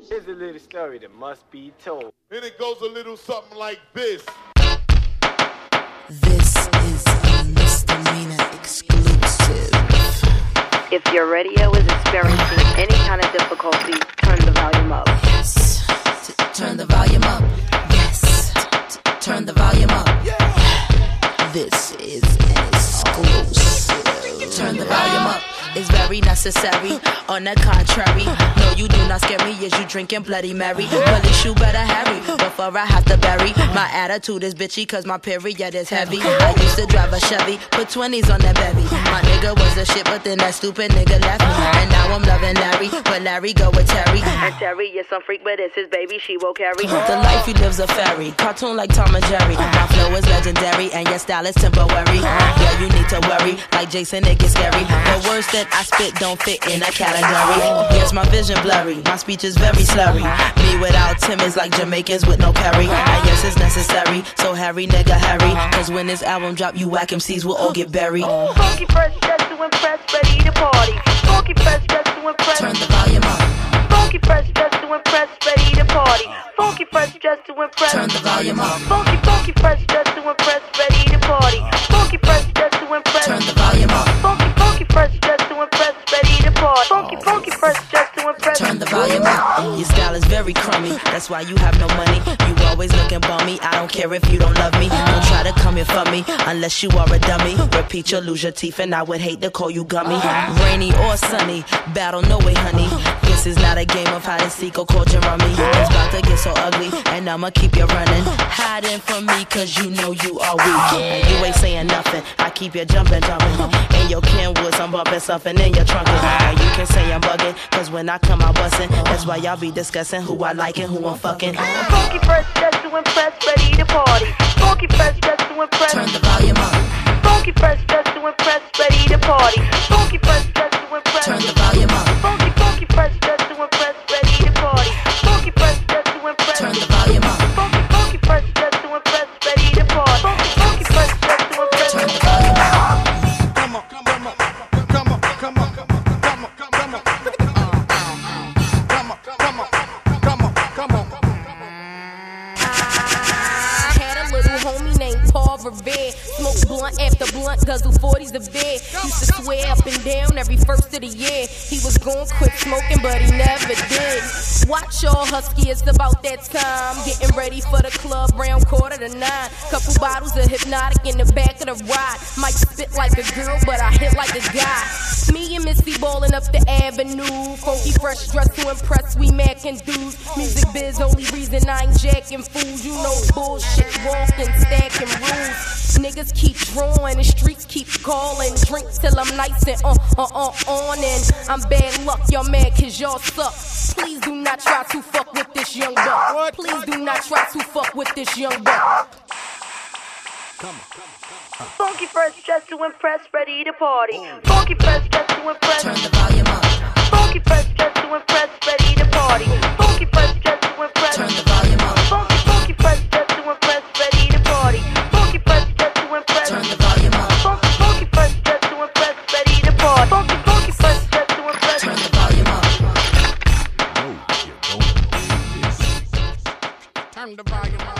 Here's a little story that must be told. And it goes a little something like this. This is a misdemeanor exclusive. If your radio is experiencing any kind of difficulty, turn the volume up. Yes. Turn the volume up. Yes. Turn the volume up. This is an exclusive. Turn the volume up. It's very necessary. On the contrary, no, you do not scare me. Is you drinking Bloody Mary? Police, you better hurry before I have to bury. My attitude is bitchy cause my period is heavy. I used to drive a Chevy, put 20s on that bevy. My nigga was the shit, but then that stupid nigga left me. And now I'm loving Larry, but Larry go with Terry. And Terry is some freak, but it's his baby, she will carry. The life he lives a fairy, cartoon like Tom and Jerry. My flow is legendary, and your style is temporary. Yeah, you need to worry, like Jason, it gets scary. The words that I spit don't fit in a category. Yes, my vision blurry, my speech is very slurry. Me without Tim is like Jamaicans with no curry. And yes, it's necessary, so Harry, nigga, Harry. Cause when this album drop, you whack MCs will all get buried. Funky fresh, just to impress, ready to party. Funky fresh, just to impress. Turn the volume up. Funky fresh, just to impress, ready to party. Funky fresh, just to impress. Turn the volume up. Funky fresh, just to impress, ready to party. Funky fresh, just to impress. Turn the volume up. Funky fresh, just to impress, ready to party. Funky fresh, just to impress. Turn the volume up. Your style is very crummy, that's why you have no money. You always looking bummy, I don't care if you don't love me. Don't try to come here for me, unless you are a dummy. Repeat, you'll lose your teeth and I would hate to call you gummy. Rainy or sunny, battle no way honey. This is not a game of hide and seek or cold your rummy. It's about to get so ugly, and I'ma keep you running. Hiding from me cause you know you are weak. And you ain't saying nothing, I keep you jumping. In your Kenwoods, I'm bumping something in your trunk. And you can say I'm bugging, cause when I come out bustin', that's why y'all be discussing who I like and who I'm fucking. Funky fresh, just to impress, ready to party. Funky fresh, just to impress. Turn the volume up. Funky fresh, just to impress, ready to party. Funky fresh, just to impress. Turn the volume up. Funky fresh, just to impress, ready to party. Funky fresh, just to impress. Turn the volume up. Funky fresh, just to impress, ready to party. Funky fresh, just to impress. Turn the volume up. Come on, come on, come on, come on, come on, come on, come on, come on, come on. Had a little homie named Paul Revere. Smoke blunt after blunt, guzzle 40s a bed. Used to swear up and down every first of the year he was gon' quit smoking, but he never did. Watch y'all husky, it's about that time. Getting ready for the club round 8:45. Couple bottles of hypnotic in the back of the ride. Might spit like a girl, but I hit like a guy. Me and Missy ballin' up the avenue. Funky fresh dress to impress, we mackin' dudes. Music biz, only reason I ain't jacking fools. You know bullshit, walking, stacking rules. Niggas keep drawing, the streets keep calling. Drink till I'm nice and on. And I'm bad luck, y'all mad cause y'all suck. Please do not try to fuck with this young buck. Please do not try to fuck with this young buck. Funky fresh, just to impress, ready to party. Funky fresh, just to impress. Turn the volume up. Funky fresh, just to impress, ready to party. Funky fresh, just to impress. Turn the volume up. Funky fresh, just to impress, ready to party. Funky fresh, just to impress. Turn the volume up. Funky fresh, just to impress, ready to party. Funky fresh, just to impress. Turn the volume up. Turn the volume up.